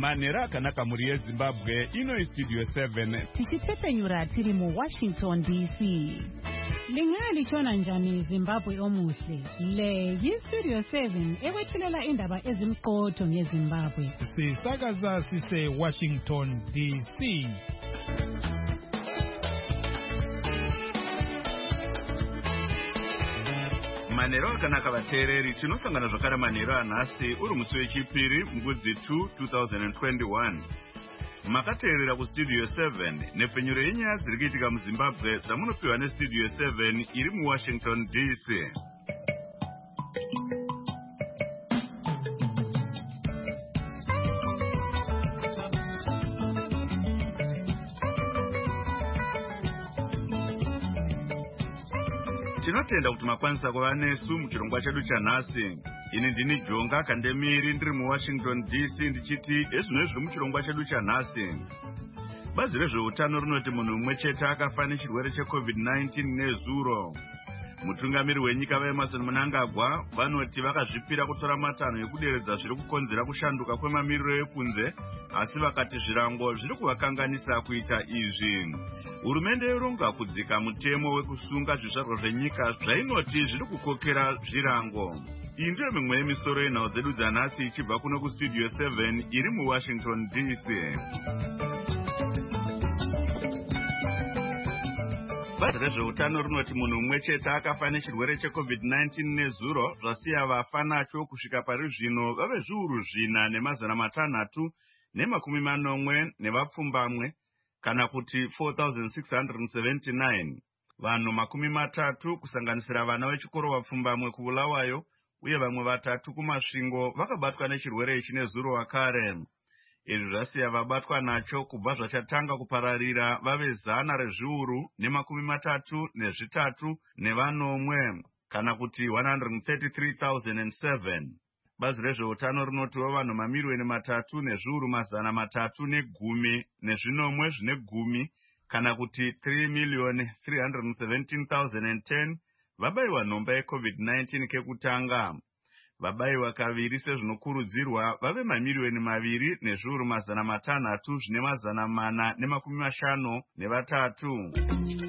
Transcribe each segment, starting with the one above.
manhero akanaka mhuri yezimbabwe. Ino istudio 7 tichitsepenyura tiri muWashington DC. Lingalichona njani Zimbabwe omuhle? Le yistudio 7 ewethulela indaba ezimqotho ngeZimbabwe. Sisakaza sise Washington DC. manhero akanaka vateereri, tinosangana zvakare manhero anhasi uri musi wechipiri mugudzi 2 2021. Makateerera kustudio 7 nepfenyuro yenyaya dziri kuitika muZimbabwe dzamunopiwa nestudio 7 iri muWashington DC. Tinotenda kuti makwanisa kuva nesu muchirongwa chedu chanhasi. Ini ndini Jonga Kandemiri ndiri muWashington DC ndichiti ezvinozvi muchirongwa chedu chanhasi. Bazi rezveutano rinoti munhu umwe chete akafa nechirwere cheCovid-19 nezuro. Mutungamiri wenyika vaEmmerson Mnangagwa vanoti vakazvipira kutora matanho ekuderedza zviri kukonzera kushanduka kwemamiriro ekunze, asi vakati zvirango zviri kuvakanganisa kuita izvi. Hurumende yoronga kudzika mutemo wekusunga zvizvarwa zvenyika zvainoti zviri kukokera zvirango. Iyi ndiyo mimwe yemisoro yenhau dzedu dzanhasi ichibva kuno kustudio 7 iri muWashington DC. Bazi rezveutano rinoti munhu umwe chete akafa nechirwere cheCovid-19 nezuro, zvasiya vafa nacho kusvika pari zvino vave zviuru 4,540 nevapfumbamwe, kana kuti 4,679. Vanhu 30 kusanganisira vana vechikoro vapfumbamwe kuBulawayo uye vamwe 3 kuMasvingo vakabatwa nechirwere ichi nezuro wakare. Izvi zvasiya vabatwa nacho kubva zvachatanga kupararira vave 133,003 kana kuti 133,007. Bazi rezveutano rinotiwo vanhu 3,310,10 kana kuti 3,317,010 vabayiwa nhomba yeCovid-19 kekutanga. Vabayiwa kaviri sezvinokurudzirwa vave 2,650,453.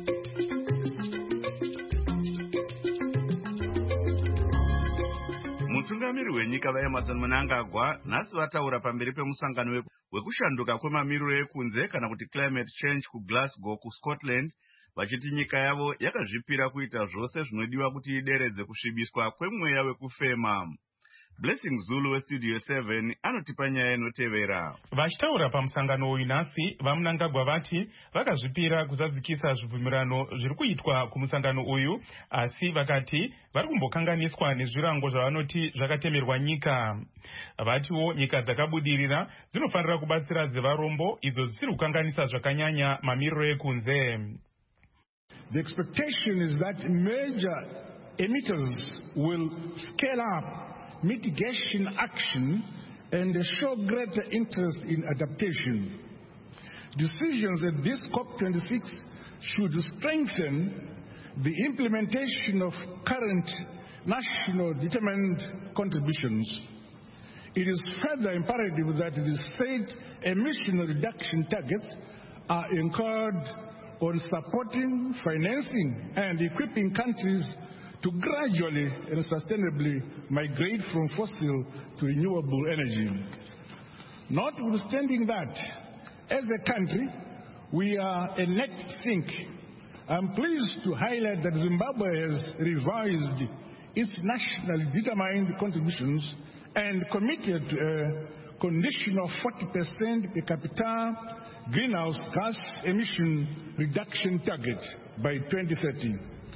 Mutungamiri wenyika vaEmmerson Mnangagwa nhasi vataura pamberi pemusangano wekushanduka kwemamiriro ekunze kana kuti climate change kuGlasgow kuScotland, vachiti nyika yavo yakazvipira kuita zvose zvinodiwa kuti ideredze kusvibiswa kwemweya wekufema. Blessing Zulu westudio 7 anotipa nyaya inotevera. Vachitaura pamusangano uyu nhasi, vaMnangagwa vati vakazvipira kuzadzikisa zvibvumirano zviri kuitwa kumusangano uyu, asi vakati vari kumbokanganiswa nezvirango zvavanoti zvakatemerwa nyika. Vatiwo nyika dzakabudirira dzinofanira kubatsira dzevarombo idzo dzisiri kukanganisa zvakanyanya mamiriro ekunze. The expectation is that major emitters will scale up mitigation action and show greater interest in adaptation. Decisions at this COP26 should strengthen the implementation of current national determined contributions. It is further imperative that the state emission reduction targets are anchored on supporting, financing, and equipping countries to gradually and sustainably migrate from fossil to renewable energy. Notwithstanding that, as a country, we are a net sink. I'm pleased to highlight that Zimbabwe has revised its nationally determined contributions and committed to a conditional 40% per capita greenhouse gas emission reduction target by 2030.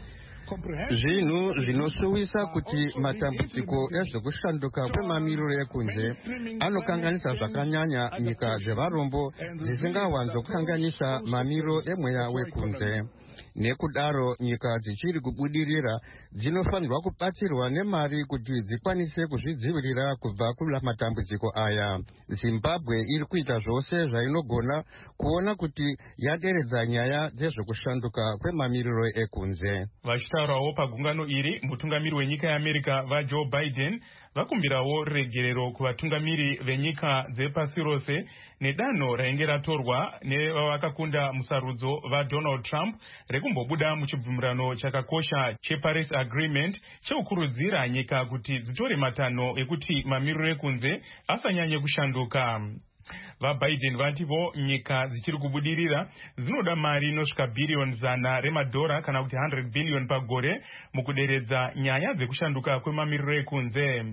Zvinhu zvinosuwisa kuti matambudziko ezvekushanduka kwemamiriro ekunze anokanganisa zvakanyanya nyika zvevarombo dzisingawanzokanganisa mamiriro emweya wekunze. nekudaro nyika dzichiri kubudirira dzinofanirwa kubatsirwa nemari kuti dzikwanise kuzvidzivirira kubva kumatambudziko aya. Zimbabwe iri kuita zvose zvainogona kuona kuti yaderedza nyaya dzezvekushanduka kwemamiriro ekunze. Vachitaurawo pagungano iri, mutungamiri wenyika yeAmerica vaJoe Biden vakumbirawo regerero kuvatungamiri venyika dzepasi rose nedanho rainge ratorwa nevavakakunda musarudzo vaDonald Trump rekumbobuda muchibvumirano chakakosha cheParis Agreement chekukurudzira nyika kuti dzitore matanho ekuti mamiriro ekunze asanyanye kushanduka. VaBiden vativo nyika dzichiri kubudirira dzinoda mari inosvika bhiriyoni 100 remadhora kana kuti 100 billion pagore mukuderedza nyaya dzekushanduka kwemamiriro ekunze.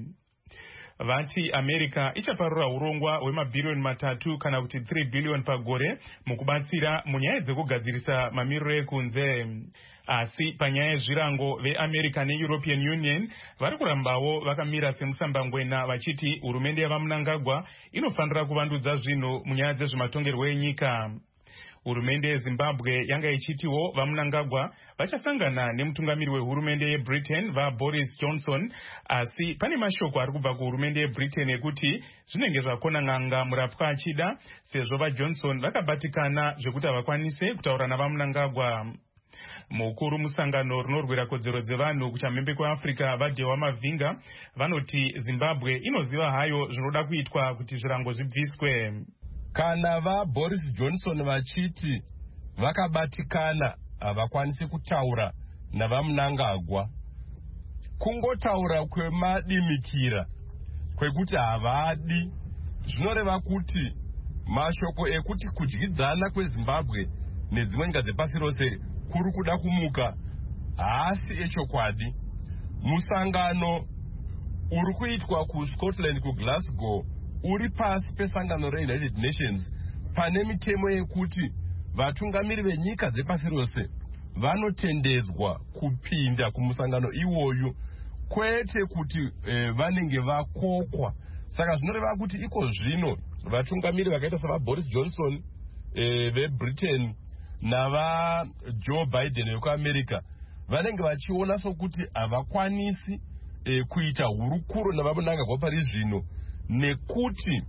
Vati America ichaparura urongwa hwemabhiriyoni 3 kana kuti 3 billion pagore mukubatsira munyaya dzekugadzirisa mamiriro ekunze. Asi panyaya yezvirango veAmerica neEuropean Union vari kurambawo vakamira semusambangwena vachiti hurumende yavaMnangagwa inofanira kuvandudza zvinhu munyaya dzezvematongerwo enyika. Hurumende yeZimbabwe yanga ichitiwo vaMnangagwa vachasangana nemutungamiri wehurumende yeBritain vaBoris Johnson, asi pane mashoko ari kubva kuhurumende yeBritain ekuti zvinenge zvakona n'anga murapwa achida sezvo vaJohnson vakabatikana zvekuti havakwanise kutaura navaMnangagwa. Mukuru musangano rinorwira kodzero dzevanhu kuchamhembe kweAfrica vaDewa Mavinga vanoti Zimbabwe inoziva hayo zvinoda kuitwa kuti zvirango zvibviswe. Kana vaBoris Johnson vachiti vakabatikana havakwanisi kutaura navaMnangagwa, kungotaura kwemadimikira kwekuti havadi, zvinoreva kuti mashoko ekuti kudyidzana kweZimbabwe nedzimwe nyika dzepasi rose kuri kuda kumuka haasi echokwadi. Musangano uri kuitwa kuScotland kuGlasgow uri pasi pesangano reUnited Nations pane mitemo yekuti vatungamiri venyika dzepasi rose vanotendedzwa kupinda kumusangano iwoyu, kwete kuti vanenge vakokwa. Saka zvinoreva kuti iko zvino vatungamiri vakaita savaBoris Johnson veBritain navaJoe Biden vekuAmerica vanenge vachiona sokuti havakwanisi kuita hurukuro navaMnangagwa pari zvino, nekuti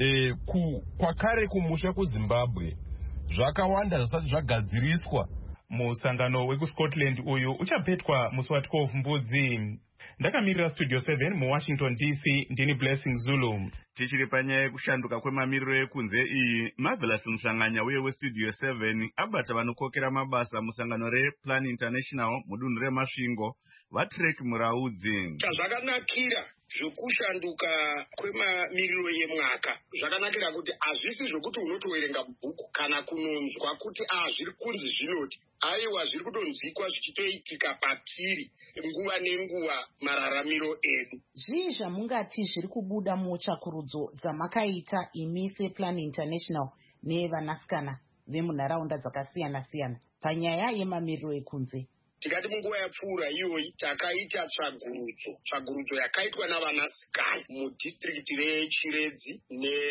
kwakare kumusha kuZimbabwe zvakawanda zvisati zvagadziriswa. Musangano wekuScotland uyu uchapetwa musi wa12 Mbudzi. Ndakamirira Studio 7 muWashington DC, ndini Blessing Zulu. Tichiri panyaya yekushanduka kwemamiriro ekunze iyi, Marvelous Msanganya uye weStudio 7 abata vanokokera mabasa musangano rePlan International mudunhu reMasvingo vaTrek Muraudzi. Chazvakanakira zvekushanduka kwemamiriro yemwaka zvakanakira kuti hazvisi zvokuti unotoverenga bhuku kana kunonzwa kuti zviri kunzi zvinoti. Aiwa, zviri kudonzikwa zvichitoitika patiri nguva nenguva mararamiro edu. Zvii zvamungati zviri kubuda mutsvakurudzo dzamakaita imi sePlan International nevanasikana vemunharaunda dzakasiyana siyana panyaya yemamiriro ekunze? Tikati munguva yapfuura iyoyi takaita tsvagurudzo yakaitwa navanasikana mudhistrikiti reChiredzi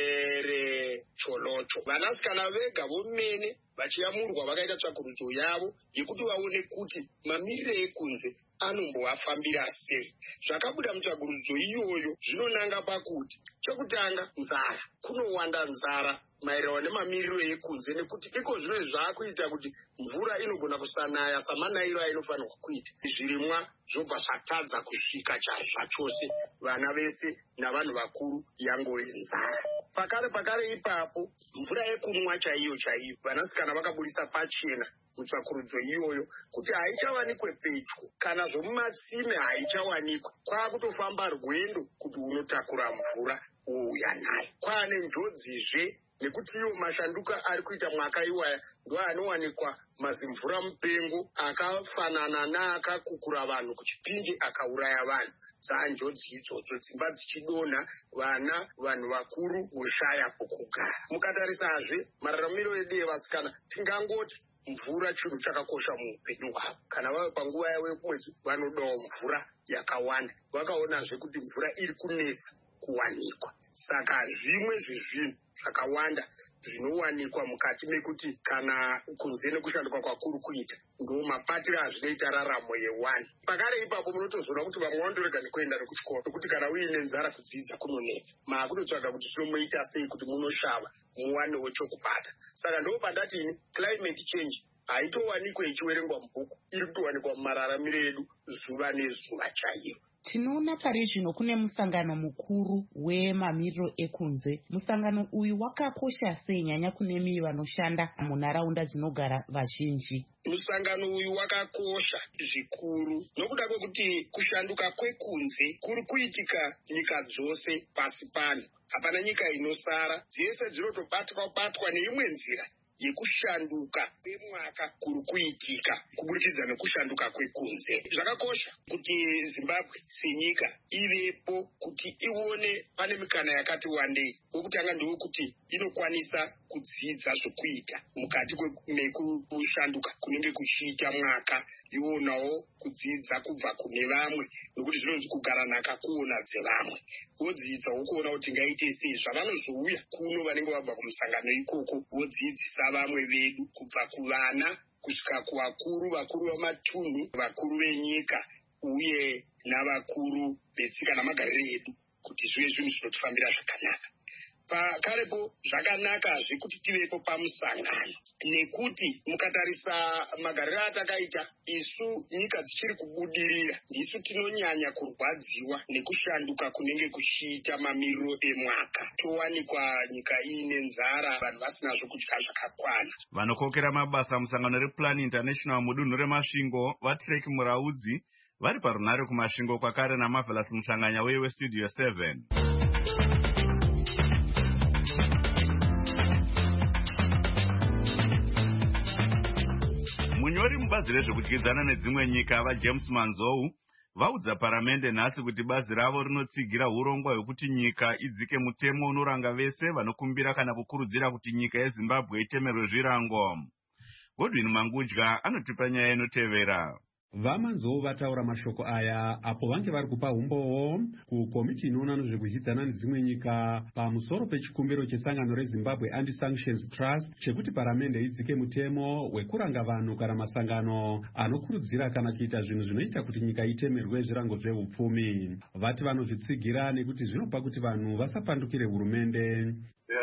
nereCholocho. Vanasikana vega vomene vachiyamurwa vakaita tsvagurudzo yavo yekuti vaone kuti mamiriro ekunze anombovafambira sei. Zvakabuda mutsvagurudzo iyoyo zvinonanga pakuti chokutanga, nzara. Kunowanda nzara maererano nemamiriro ekunze nekuti iko zvino zvaakuita kuti mvura inogona kusanaya samanayiro ainofanirwa kuita. Zvirimwa zvobva zvatadza kusvika zvachose, vana vese navanhu vakuru yangove nzara. Pakare ipapo mvura yekunwa chaiyo vanasikana vakabudisa pachena mutsvakurudzo iyoyo kuti haichawanikwe pedyo kana zvomumatsime haichawanikwe. Kwakutofamba rwendo kuti unotakura mvura ouya nayo. Kwaane njodzizve nekuti iwo mashanduka ari kuita mwaka iwaya ndo anowanikwa mazimvura mupengo akafanana neakakukura vanhu kuchipinge akauraya vanhu. Dzaanjodzi idzodzo, dzimba dzichidonha, vanhu vakuru voshaya pokugara. Mukatarisazve mararamiro edu evasikana, tingangoti mvura chinhu chakakosha muupenyu hwavo. Kana vave panguva yavo yekumwedzi vanodawo mvura yakawanda. Vakaonazve kuti mvura iri kunetsa kuwanikwa. Saka zvimwe zvezvinhu zvakawanda zvinowanikwa mukati mekuti kana kunze nekushanduka kwakuri kuita ndo mapatiro azvinoita raramo ye1. Pakare ipapo munotozoona kuti vamwe vandorega nekuenda nekuchikoro nokuti kana uine nzara kudzidza kunonetsa. Makutotsvaga kuti zvinomuita sei kuti munoshava muwanewo chokubata. Saka ndo pandatini climate change haitowanikwe ichiverengwa mubhuku, iri kutowanikwa mumararamiro edu zuva nezuva chairo. Tinoona pari zvino kune musangano mukuru wemamiriro ekunze. Musangano uyu wakakosha sei nyanya kune vanoshanda munharaunda dzinogara vazhinji? Musangano uyu wakakosha zvikuru nokuda kwekuti kushanduka kwekunze kuri kuitika nyika dzose pasi pano. Hapana nyika inosara, dzese dzinotobatwa neimwe nzira yekushanduka kwemwaka kuri kuitika kuburikidza nekushanduka kwekunze. Zvakakosha kuti Zimbabwe senyika ivepo kuti ione pane mikana yakati wandei. Wokutanga ndewekuti inokwanisa kudzidza zvokuita mukati mekushanduka kunenge kuchiita mwaka, ionawo kudzidza kubva kune vamwe nokuti zvinonzi kugara nhaka kuona dzevamwe. Wodzidza wokuona kuti ngaite sei zvavanozouya kuno vanenge vabva kumusangano ikoko vodzidzisa vamwe vedu kubva kuvana kusvika kuvakuru, vakuru vamatunhu, vakuru venyika uye navakuru vetsika namagariro edu kuti zvive zvinhu zvinotifambira zvakanaka. Pakarepo zvakanakazve kuti tivepo pamusangano nekuti mukatarisa magariro atakaita isu nyika dzichiri kubudirira ndisu tinonyanya kurwadziwa nekushanduka kunenge kuchiita mamiriro emwaka. Towanikwa nyika iine nzara, vanhu vasina zvokudya zvakakwana. Vanokokera mabasa musangano rePlan International mudunhu reMasvingo vaTrek Muraudzi vari parunhare kuMasvingo kwakare naMarvelous Mushanganya weStudio 7. Munyori mubazi rezvekudyidzana nedzimwe nyika vaJames Manzou vaudza paramende nhasi kuti bazi ravo rinotsigira urongwa hwekuti nyika idzike mutemo unoranga vese vanokumbira kana kukurudzira kuti nyika yeZimbabwe itemerwe zvirango. Godwin Mangudya anotipa nyaya inotevera. VaManzou vataura mashoko aya apo vange vari kupa umbowo kukomiti inoona nezvekudyidzana nedzimwe nyika pamusoro pechikumbiro chesangano reZimbabwe Anti-Sanctions Trust chekuti paramende idzike mutemo wekuranga vanhu kana masangano anokurudzira kana kuita zvinhu zvinoita kuti nyika itemerwe zvirango zveupfumi. Vati vanozvitsigira nekuti zvinopa kuti vanhu vasapandukire hurumende.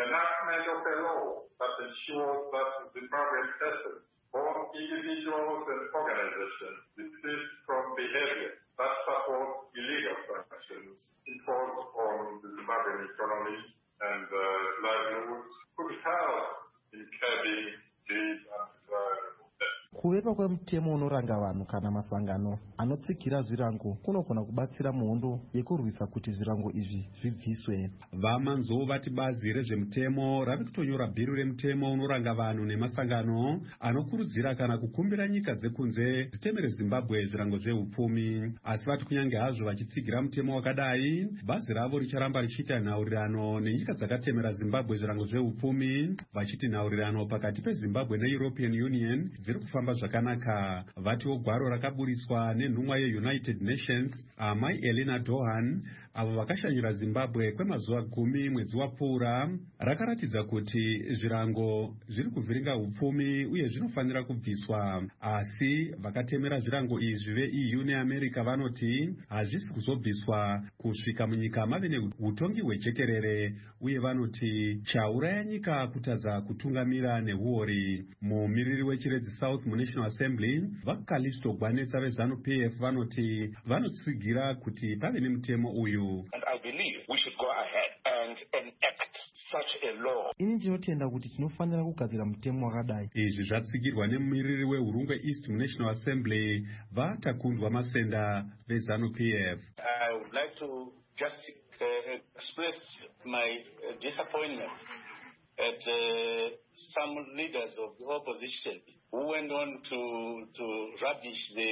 Both individuals and organizations desist from behavior that support illegal practices, imposed on the Zimbabwean economy and livelihoods, could help in curbing these undesirable steps. Kuvepa kwemutemo unoranga vanhu kana masangano anotsigira zvirango kunogona kubatsira muhondo yekurwisa kuti zvirango izvi zvibviswe. VaManzou vati bazi rezvemutemo rave kutonyora bhiru remutemo unoranga vanhu nemasangano anokurudzira kana kukumbira nyika dzekunze dzitemere Zimbabwe zvirango zveupfumi. Asi vati kunyange hazvo vachitsigira mutemo wakadai, bazi ravo richaramba richiita nhaurirano nenyika dzakatemera Zimbabwe zvirango zveupfumi, vachiti nhaurirano pakati peZimbabwe neEuropean Union dziri kufamba zvakanaka. Vatiwo gwaro rakaburitswa nenhumwa yeUnited Nations Amai Elena Dohan avo vakashanyira Zimbabwe kwemazuva 10 mwedzi wapfuura rakaratidza kuti zvirango zviri kuvhiringa upfumi uye zvinofanira kubviswa. Asi vakatemera zvirango izvi veEU neAmerica vanoti hazvisi kuzobviswa kusvika munyika mave neutongi hwejekerere, uye vanoti chauraya nyika kutadza kutungamira neuori. Mumiriri wechiredzi South muNational Assembly vaKalisto Gwanetsa veZANU-PF vanoti vanotsigira kuti pave nemutemo uyu. And I believe we should go ahead and enact such a law. Ini ndinotenda kuti tinofanira kugadzira mutemo wakadai. Izvi zvatsigirwa nemumiriri weHurungwe East National Assembly vaTakundwa Masenda veZANU-PF. I would like to just express my disappointment at some leaders of the opposition who went on to rubbish the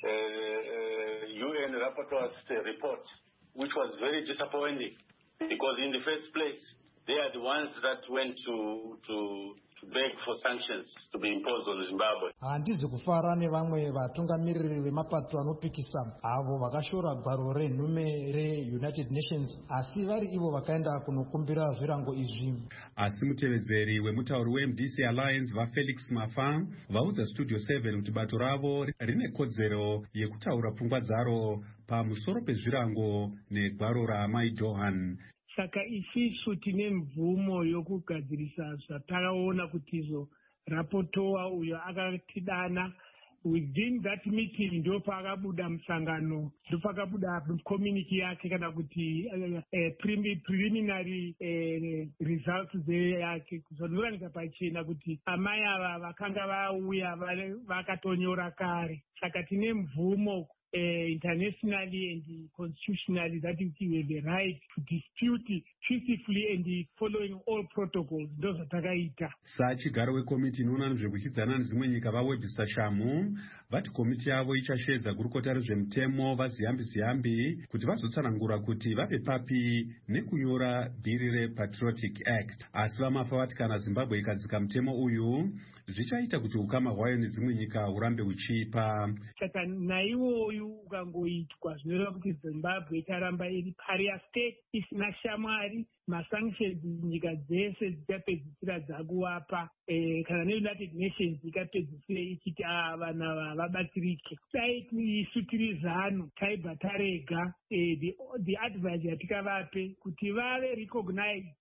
UN rapporteur's report, which was very disappointing because in the first place, they are the ones that went to to beg for sanctions to be imposed on Zimbabwe. Handizi kufara nevamwe vatungamiriri vemapato anopikisa avo vakashora gwaro renhume reUnited Nations asi vari ivo vakaenda kunokumbira zvirango izvi. Asi mutevedzeri wemutauri weMDC Alliance vaFelix Mafa vaudza Studio 7 kuti bato ravo rine kodzero yekutaura pfungwa dzaro pamusoro pezvirango negwaro raMai Johan. Saka isisu tine mvumo yokugadzirisa zvatakaona kuti izvo rapotowa uyo akatidana. Within that meeting ndo pakabuda musangano, ndo pakabuda communique yake kana kuti preliminary results yake kuzondoranika pachena kuti amai ava vakanga vauya vakatonyora kare. Saka tine mvumo internationally and constitutionally that we have the right to dispute peacefully and following all protocols. Ndo takaita. Sachigaro wekomiti inoona nezvekuchidzana nedzimwe nyika vawebvisa shamu vati komiti yavo ichashedza gurukota rezvemutemo vaziyambi kuti vazotsanangura kuti vape papi nekunyora bhiri rePatriotic Act. Asi vamafa vati kana Zimbabwe ikadzika mutemo uyu zvichaita kuti ukama hwayo nedzimwe nyika hurambe huchipa. Saka naiwoyu ukangoitwa zvinoreva kuti Zimbabwe icharamba iri paria state isina shamwari. Masanctions nyika dzese dzichapedzisira dzakuwapa kana neUnited Nations ikapedzisira ichiti vana vabatsirike. Dai isu tiri zano taibva tarega the advice yatikavape kuti vave recognized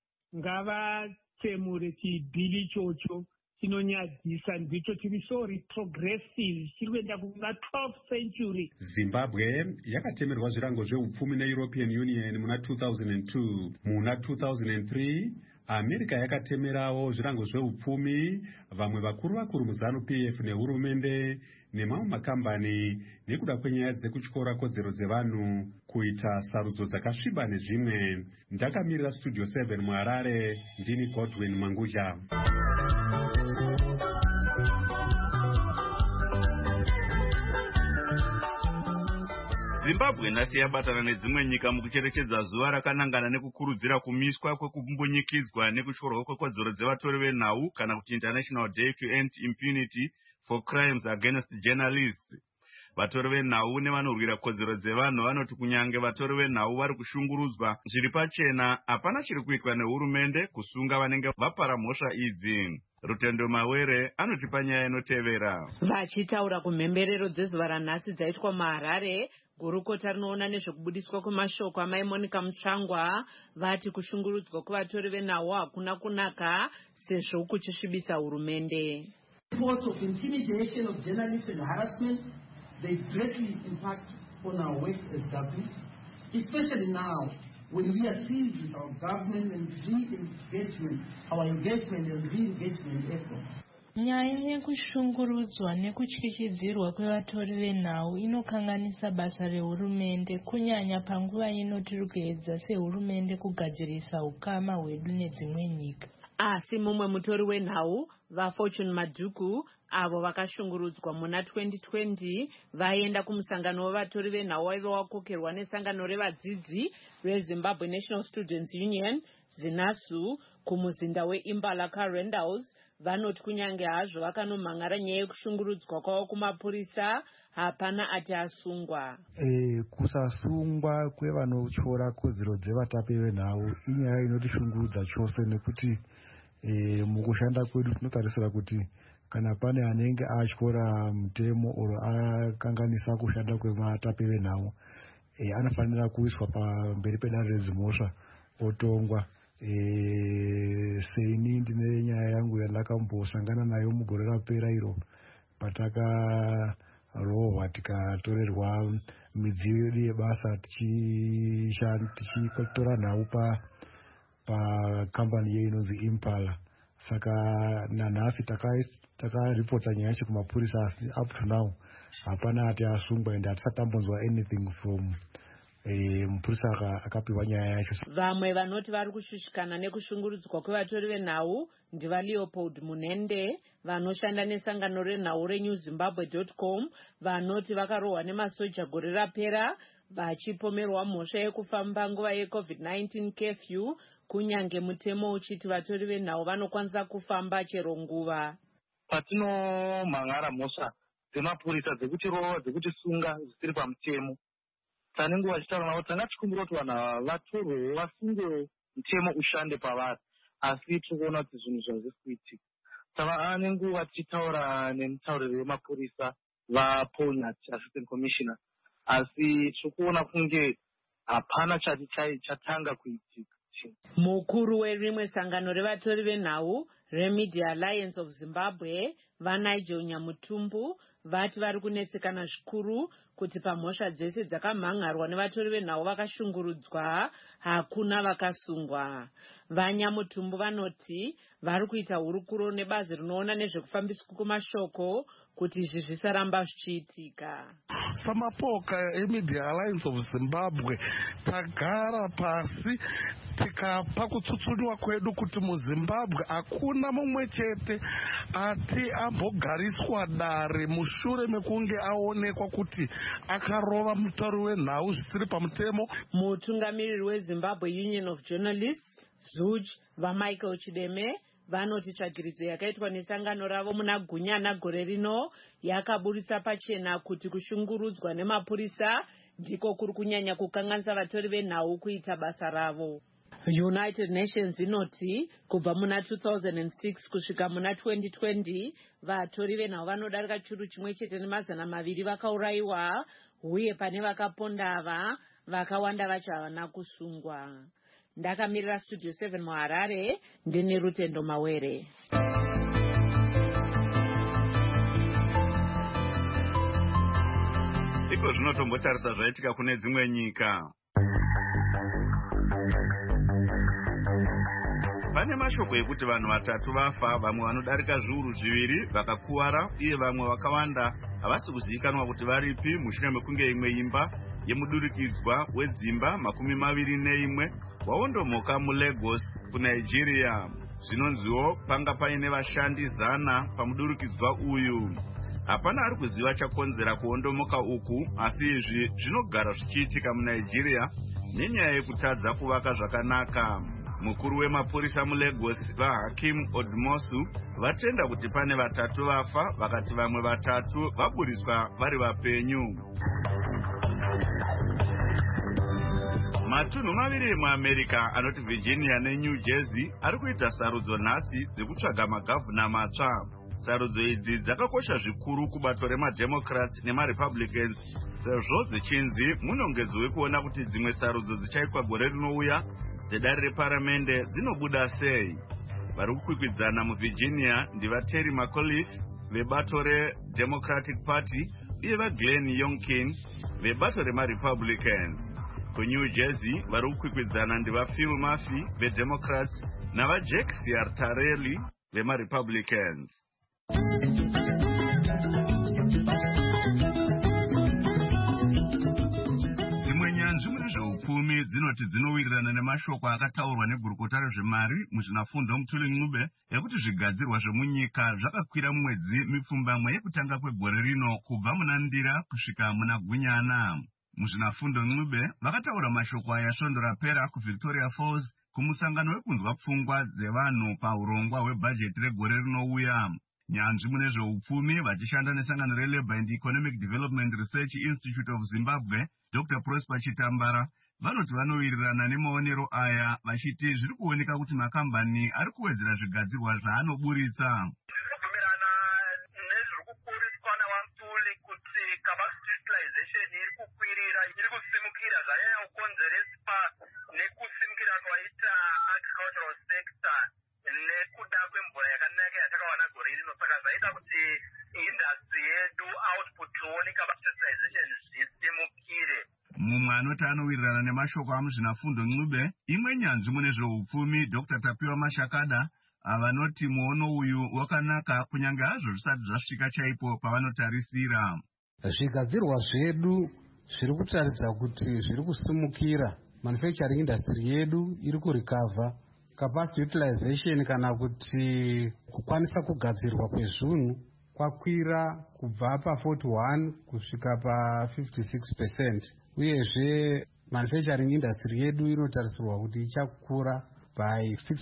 ngavatsemure chibhili ichocho chinonyadzisa ndicho chiri so retrogressive chiri kuenda kuna 12th century. Zimbabwe yakatemerwa zvirango zveupfumi neEuropean Union muna 2002. Muna 2003 America yakatemerawo zvirango zveupfumi, vamwe vakuru muZANU-PF nehurumende nemamwe makambani nekuda kwenyaya dzekutyora kodzero dzevanhu kuita sarudzo dzakasviba nezvimwe. Ndakamirira Studio 7 muHarare, ndini Godwin Manguja. Zimbabwe nhasi yabatana nedzimwe nyika mukucherechedza zuva rakanangana nekukurudzira kumiswa kwekumbunyikidzwa nekutyorwa kwekodzero dzevatori venhau kana kuti International Day to End Impunity for Crimes Against Journalists. Vatori venhau nevanorwira kodzero dzevanhu vanoti kunyange vatori venhau vari kushungurudzwa zviri pachena, hapana chiri kuitwa nehurumende kusunga vanenge vapara mhosva idzi. Rutendo Mawere anotipa nyaya inotevera. Vachitaura kumhemberero dzezuva ranhasi dzaitwa muHarare, gurukota rinoona nezvekubudiswa kwemashoko amai Monica Mutsvangwa vati kushungurudzwa kuvatori venhau hakuna kunaka sezvo kuchisvibisa hurumende. Reports of intimidation of journalists and harassment, they greatly impact on our work as government, especially now when we are seized with our government and our engagement and re-engagement efforts. Nyaya yekushungurudzwa nekutyityidzirwa kwevatori venhau inokanganisa basa rehurumende, kunyanya panguva ino tiri kuedza sehurumende kugadzirisa ukama hwedu nedzimwe nyika. Asi mumwe mutori wenhau, vaFortune Madhuku, avo vakashungurudzwa muna 2020 vaenda kumusangano wevatori venhau waiva wakokerwa nesangano revadzidzi reZimbabwe National Students Union ZINASU kumuzinda weImpala Randalls. Vanoti kunyange hazvo vakanomhangara nyaya yekushungurudzwa kwavo kumapurisa, hapana ati asungwa. Kusasungwa kwevanotyora kodzero dzevatapi venhau inyaya inotishungurudza chose, nekuti mukushanda kwedu tinotarisira kuti kana pane anenge atyora mutemo oro akanganisa kushanda kwevatapi venhau anofanira kuiswa pamberi pedare rezimhosva otongwa. Seini ndine nyaya yangu yandakambosangana nayo mugore rapera iro patakarohwa tikatorerwa midziyo yedu yebasa tichitora nhau pakambani inonzi Impala. Saka nanhasi takaripota nyaya yacho kumapurisa, asi up to now hapana ati asungwa ende hatisatambonzwa anything from mupurisa akapiwa nyaya yacho. Vamwe vanoti vari kushushikana nekushungurudzwa kwevatori venhau ndivaLeopold Munende vanoshanda nesangano renhau reNewZimbabwe.com, vanoti vakarohwa nemasoja gore rapera vachipomerwa mhosva yekufamba nguva yeCovid-19 curfew kunyange mutemo uchiti vatori venhau vanokwanisa kufamba chero nguva. Patinomhan'ara mhosva dzemapurisa dzekutirova dzekutisunga zvisiri pamutemo, tane nguva achitaura navo tanga tichikumbira kuti vanhu ava vatorwewo vasungewo mutemo ushande pavari, asi tikuona kuti zvinhu zvazvisi kuitika. Tava nenguva tichitaura nemutauriri wemapurisa vaPonyat assistant commissioner, asi tikuona kunge hapana chatanga kuitika. Mukuru werimwe sangano revatori venhau reMedia Alliance of Zimbabwe vaNigel Nyamutumbu vati vari kunetsekana zvikuru kuti pamhosva dzese dzakamhan'arwa nevatori venhau vakashungurudzwa hakuna vakasungwa. VaNyamutumbu vanoti vari kuita hurukuro nebazi rinoona nezvekufambiswa kwemashoko kuti izvi zvisaramba zvichiitika. Samapoka eMedia Alliance of Zimbabwe tagara pasi tikapa kutsutsuniwa kwedu kuti muZimbabwe hakuna mumwe chete ati ambogariswa dare mushure mekunge aonekwa kuti akarova mutauri wenhau zvisiri pamutemo. Mutungamiriri weZimbabwe Union of Journalists ZUJ vaMichael Chideme vanoti tsvagiridzo yakaitwa nesangano ravo muna Gunyana gore rino yakaburitsa pachena kuti kushungurudzwa nemapurisa ndiko kuri kunyanya kukanganisa vatori venhau kuita basa ravo. United Nations inoti kubva muna 2006 kusvika muna 2020 vatori venhau vanodarika churu chimwe chete ne200 vakaurayiwa, uye pane vakaponda ava vakawanda vacho havana kusungwa. Ndakamirira Studio 7 muHarare, ndini Rutendo Mawere. Iko zvinotombotarisa zvaitika kune dzimwe nyika. Pane mashoko ekuti vanhu 3 vafa, vamwe vanodarika zviuru 2 vakakuwara, uye vamwe vakawanda havasi kuzivikanwa kuti varipi mushure mekunge imwe imba yemudurikidzwa wedzimba 21 waondomoka muLagos kuNigeria. Zvinonziwo panga paine vashandi 100 pamudurikidzwa uyu. Hapana ari kuziva chakonzera kuondomoka uku, asi izvi zvinogara zvichiitika muNigeria nenyaya yekutadza kuvaka zvakanaka. Mukuru wemapurisa muLagos vaHakim Odmosu vatenda kuti pane 3 vafa, vakati vamwe 3 vaburiswa vari vapenyu. Matunhu 2 emuAmerica anoti Virginia neNew Jersey ari kuita sarudzo nhasi dzekutsvaga magavhuna matsva. Sarudzo idzi dzakakosha zvikuru kubato remademocrats nemarepublicans, sezvo dzichinzi munongedzo wekuona kuti dzimwe sarudzo dzichaitwa gore rinouya dzedare reparamende dzinobuda sei. Vari kukwikwidzana muVirginia ndivaTerry McAuliffe vebato reDemocratic Party uye vaGlenn Youngkin vebato remaRepublicans. KuNew Jersey vari kukwikwidzana ndivaPhil Murphy veDemocrats navaJack Ciattarelli vemaRepublicans. Dzimwe nyanzvi munezveupfumi dzinoti dzinowirirana nemashoko akataurwa negurukota rezvemari muzvinafundo Mthuli Ncube ekuti zvigadzirwa zvemunyika zvakakwira mumwedzi mipfumbamwe yekutanga kwegore rino kubva muna Ndira kusvika muna Gunyana. Muzvinafundo Ncube vakataura mashoko aya svondo rapera kuVictoria Falls kumusangano wekunzwa pfungwa dzevanhu paurongwa hwebhajeti regore rinouya. Nyanzvi munezveupfumi vachishanda nesangano reLabour and Economic Development Research Institute of Zimbabwe Dr. Prosper Chitambara vanoti vanowirirana nemaonero aya vachiti zviri kuoneka kuti makambani ari kuwedzera zvigadzirwa zvaanoburitsa. Tinobvumirana nezviri kukuriswa naMthuli kuti capacity utilization iri kukwirira, iri kusimukira zvanyanya kukonzereswa nekusimukira kwaita agricultural sector nekuda kwemvura yakanaka yatakawana gore rino, saka zvaita kuti industry yedu output tione capacity utilization zvisimukire. Mumwe anoti anowirirana nemashoko amuzvinafundo Ncube imwe nyanzvi munezveupfumi Dr. Tapiwa Mashakada vanoti muono uyu wakanaka kunyange hazvo zvisati zvasvika chaipo pavanotarisira. Zvigadzirwa zvedu zviri kutaridza kuti zviri kusimukira, manufacturing industry yedu iri kurecover, capacity utilization kana kuti kukwanisa kugadzirwa kwezvinhu kwakwira kubva pa41 kusvika pa56%, uyezve manufacturing industry yedu inotarisirwa kuti ichakura by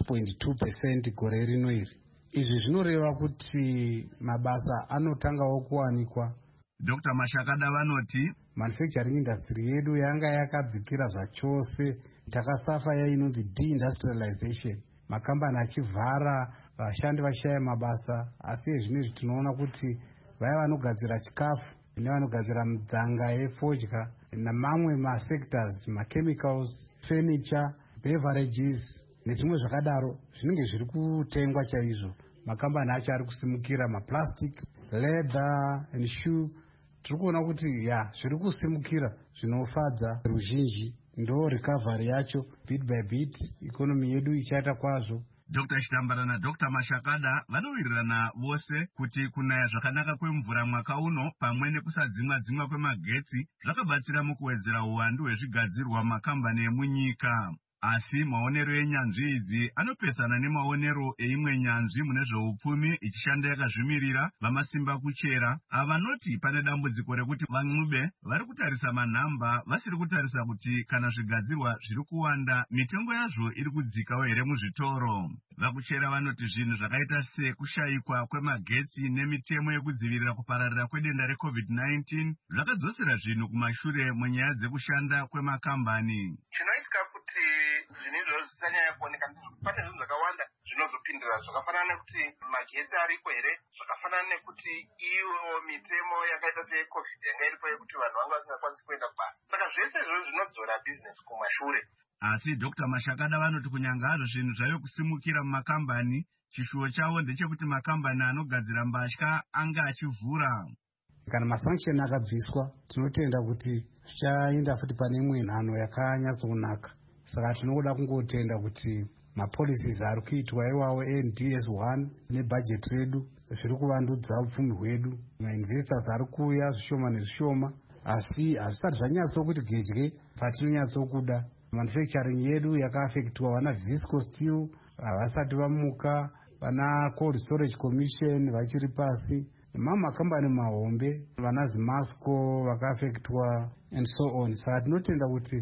6.2% gore rino iri. Izvi zvinoreva kuti mabasa anotangawo kuwanikwa. Dr. Mashakada vanoti manufacturing industry yedu yanga yakadzikira zvachose, takasafa yainonzi deindustrialization, makambani achivhara, vashandi vashaya mabasa. Asi zvinezvi tinoona kuti vaya vanogadzira chikafu nevanogadzira midzanga yefodya namamwe masectors, machemicals, furniture, beverages nezvimwe zvakadaro zvinenge zviri kutengwa chaizvo. Makambani acho ari kusimukira, maplastic, leather and shoe. Tiri kuona kuti zviri kusimukira zvinofadza ruzhinji. Ndo recovery yacho bit by bit, ikonomi yedu ichaita kwazvo. Dr. Chitambara na Dr. Mashakada vanowirirana vose kuti kunaya zvakanaka kwemvura mwaka uno pamwe nekusadzimwa kwemagetsi zvakabatsira mukuwedzera uwandu hwezvigadzirwa makambani emunyika. Asi maonero enyanzvi idzi anopesana nemaonero eimwe nyanzvi mune zveupfumi ichishanda yakazvimirira vamasimba kuchera, avanoti pane dambudziko rekuti van'ube vari kutarisa manhamba vasiri kutarisa kuti kana zvigadzirwa zviri kuwanda mitengo yazvo iri kudzikawo here muzvitoro. Vakuchera vanoti zvinhu zvakaita sekushayikwa kwemagetsi nemitemo yekudzivirira kupararira kwedenda reCovid-19 zvakadzosera zvinhu kumashure munyaya dzekushanda kwemakambani. Chinoitika kuti zvinhu izvozvo zvisanyanya kuoneka, pane zvinhu zvakawanda zvinozopindura, zvakafanana nekuti magetsi ariko here, zvakafanana nekuti iyo mitemo yakaita seyeCovid yanga iripo yekuti vanhu vanga vasingakwanisi kuenda kubasa. Saka zvese izvozvo zvinodzora bizinesi kumashure. Asi Dr. Mashakada vanoti kunyanga hazvo zvinhu zvayo kusimukira mumakambani, chishuwo chavo ndechekuti makambani anogadzira mbatya anga achivhura. Kana masanction akabviswa, tinotenda kuti zvichaenda futi pane imwe nhano yakanyatsokunaka. Saka tinoda kungotenda kuti mapolicies ari kuitwa iwawo NDS1 nebudget redu zviri kuvandudza upfumi hwedu. Mainvestors ari kuuya zvishoma nezvishoma, asi hazvisati zvanyatsokuti gedye patinonyatsokuda. Manufacturing yedu yakaafektiwa, vana Visco Steel havasati vamuka, vana Cold Storage Commission vachiri pasi, makambani mahombe, vana Zimasco vakaafektiwa and so on. Saka tinotenda kuti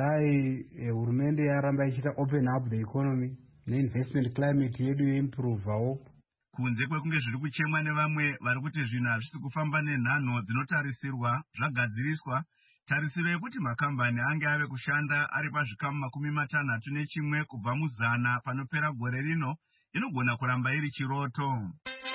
dai hurumende yaramba ichita open up the economy neinvestment climate yedu yeimprovawo. Kunze kwekunge zviri kuchemwa nevamwe vari kuti zvinhu hazvisi kufamba nenhano dzinotarisirwa zvagadziriswa, tarisiro yekuti makambani ange ave kushanda ari pazvikamu 61 kubva muzana panopera gore rino inogona kuramba iri chiroto.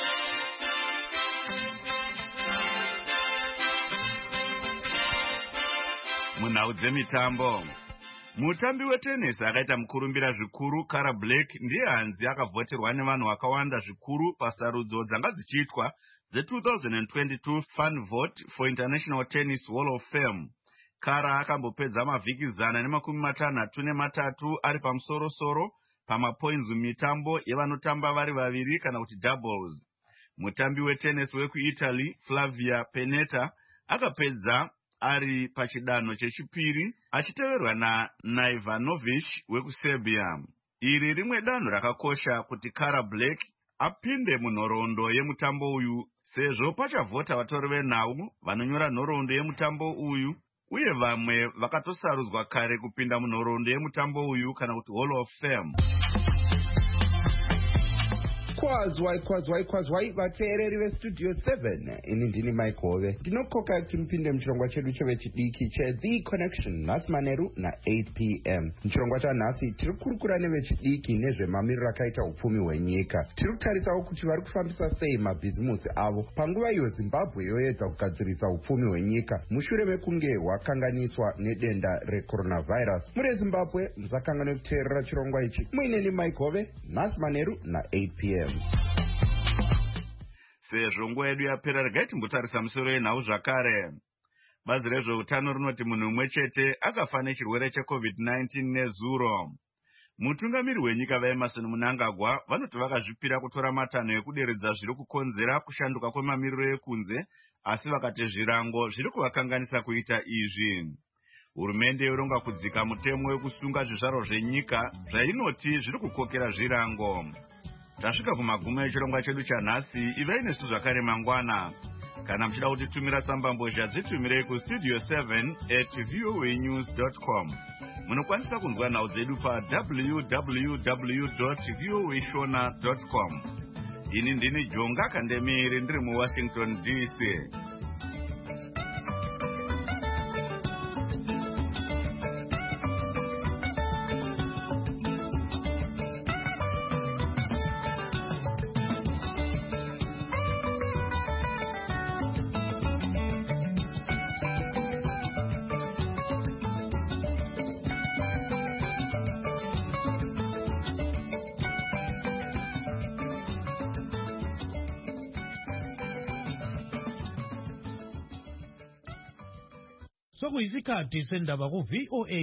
Munhau dzemitambo, mutambi wetenesi akaita mukurumbira zvikuru Cara Blake ndiye hanzi akavhoterwa nevanhu vakawanda zvikuru pasarudzo dzanga dzichiitwa dze2022 Fan Vote for International Tennis Hall of Fame. Cara akambopedza mavhiki 163 ari pamusoro-soro pamapoints mumitambo yevanotamba vari vaviri kana kuti doubles. Mutambi wetenesi wekuItaly Flavia Pennetta akapedza ari pachidanho chechipiri achiteverwa naIvanovic wekuSerbia. Iri rimwe danho rakakosha kuti Cara Blake apinde munhoroondo yemutambo uyu, sezvo pachavhota vatori venhau vanonyora nhoroondo yemutambo uyu uye vamwe vakatosarudzwa kare kupinda munhoroondo yemutambo uyu kana kuti Hall of Fame. Kwazwai vateereri vestudio 7, ini ndini Mike Hove. Ndinokoka kuti mupinde muchirongwa chedu chevechidiki cheThe Connection nhasi manheru na8 p.m. Muchirongwa chanhasi tiri kurukura nevechidiki nezvemamiriro akaita upfumi hwenyika. Tiri kutarisawo kuti vari kufambisa sei mabhizimusi avo panguva iyo Zimbabwe yoedza kugadzirisa upfumi hwenyika mushure mekunge hwakanganiswa nedenda recoronavirus. Muri Zimbabwe musakanganwe kuteerera chirongwa ichi. Muineni Mike Hove nhasi manheru na8 p.m. Sezvo nguva yedu yapera, regai timbotarisa musoro yenhau zvakare. Bazi rezveutano rinoti munhu mumwe chete akafa nechirwere cheCovid-19 nezuro. Mutungamiri wenyika vaEmmerson Mnangagwa vanoti vakazvipira kutora matanho ekuderedza zviri kukonzera kushanduka kwemamiriro ekunze, asi vakati zvirango zviri kuvakanganisa kuita izvi. Hurumende yoronga kudzika mutemo wekusunga zvizvaro zvenyika zvainoti zviri kukokera zvirango. Tasvika kumagumo echirongwa chedu chanhasi. Ivai nesu zvakare mangwana. Kana muchida kutitumira tsamba mbozha dzitumirei kustudio7@voanews.com. munokwanisa kunzwa nhau dzedu pa www.voashona.com. ini ndini Jonga Kandemiri ndiri muWashington DC. Sokuyisikhathi sendaba ku VOA